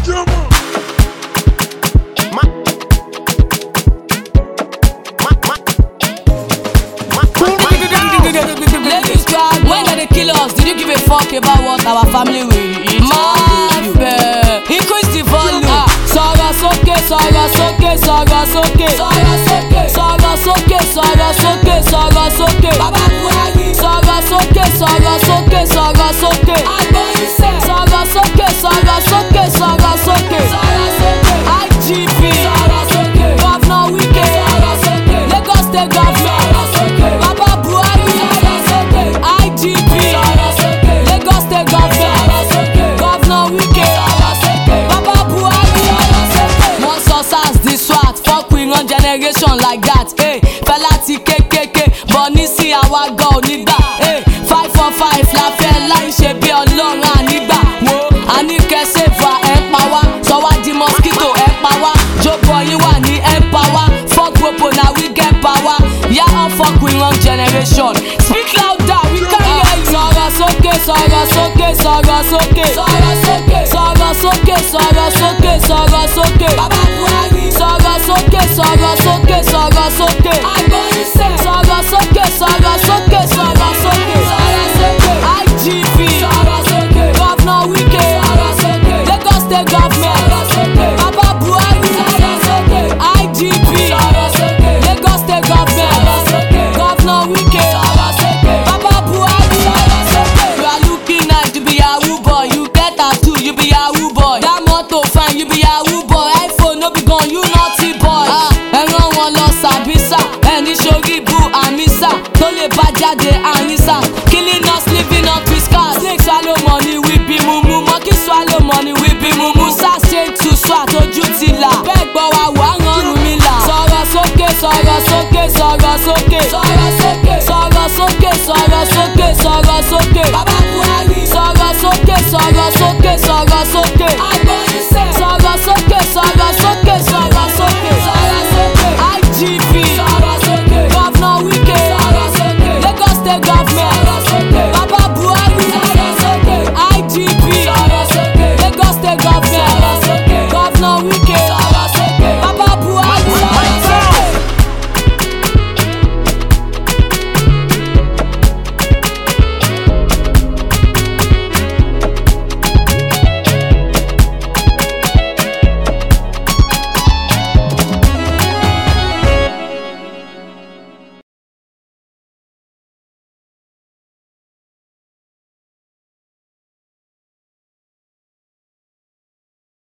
Ladies crowd, when they kill us, did you give a fuck about what our family will eat? Increase the volume. Sọ̀rọ̀ sókè, sọ̀rọ̀ sókè, sọ̀rọ̀ sókè. Sọ̀rọ̀ sókè, sọ̀rọ̀ sókè, sọ̀rọ̀ sókè, sọ̀rọ̀ sókè. Bàbá Buhari. Sọ̀rọ̀ sókè, sọ̀rọ̀ sókè, sọ̀rọ̀ sókè. Agbóyinṣẹ́. Sọ̀rọ̀ sókè, sọ̀rọ̀ sókè, sọ̀rọ̀ sókè. Sọ̀rọ̀ sókè. IGP. Sọ̀rọ̀ sókè. Governor Wike. Sọ̀rọ̀ sókè. Lagos State Government. Sọ̀rọ̀ sókè. Bàbá Buhari. Sọ̀rọ̀ sókè. IGP. Sọ̀rọ̀ sókè. Lagos State Government. Sọ̀rọ̀ sókè. Governor Wike. Sọ̀rọ̀ sókè. Bàbá Buhari. Sọ̀rọ̀ sókè. Wọ́n sọ SARS di SWAT, fuck we run generation like that. Fẹ́lá ti kékèké, bọ̀ ní sí àwa gan onígbà. 545 la fẹ́ láì ṣe bí ọlọ́run ànígbà. Wo àníkẹ́ sèfà ẹ̀ pa wá, sọ wá di mosquito ẹ̀ pa wá. Jókòó yín wà ní empower, fuck popo na we get power. Yeah, all fuck we run generation. Speak louder, we can hear you. Sọ̀rọ̀ sókè, sọ̀rọ̀ sókè, sọ̀rọ̀ sókè. Sọ̀rọ̀ sókè, sọ̀rọ̀ sókè, sọ̀rọ̀ sókè, sọ̀rọ̀ sókè. Bàbá Buhari. Sọ̀rọ̀ sókè, sọ̀rọ̀ sókè, sọ̀rọ̀ sókè. Agbóyinṣẹ́. Sọ̀rọ̀ sókè, sọ̀rọ̀ sókè, sọ̀rọ̀ sókè. Sọ̀rọ̀ sókè. IGP. Sọ̀rọ̀ sókè. Governor Wike. Sọ̀rọ̀ sókè. Lagos State Government. Sọ̀rọ̀ sókè. Bàbá Buhari. Sọ̀rọ̀ sókè. IGP. Sọ̀rọ̀ sókè. Lagos State Government. Sọ̀rọ̀ sókè. Governor Wike. Sọ̀rọ̀ sókè. Bàbá Buhari. Sọ̀rọ̀ sókè. You are looking nice, you be yahoo boy. You get tattoo, you be yahoo boy. That motor fine, you be yahoo boy. iPhone no be gone, you naughty boy. Ẹran wọn lọ sàbísà, ẹni sórí bu àmísà. Tó lè bá jáde àrísà. Killing us, living up with scars. Snake swallow money, we be mumu. Monkey swallow money, we be mumu. SARS change to SWAT, ojú ti là. Bẹ́ẹ̀ gbọ́ wa wà á rọrùn mi là. Sọ̀rọ̀ sókè, sọ̀rọ̀ sókè, sọ̀rọ̀ sókè.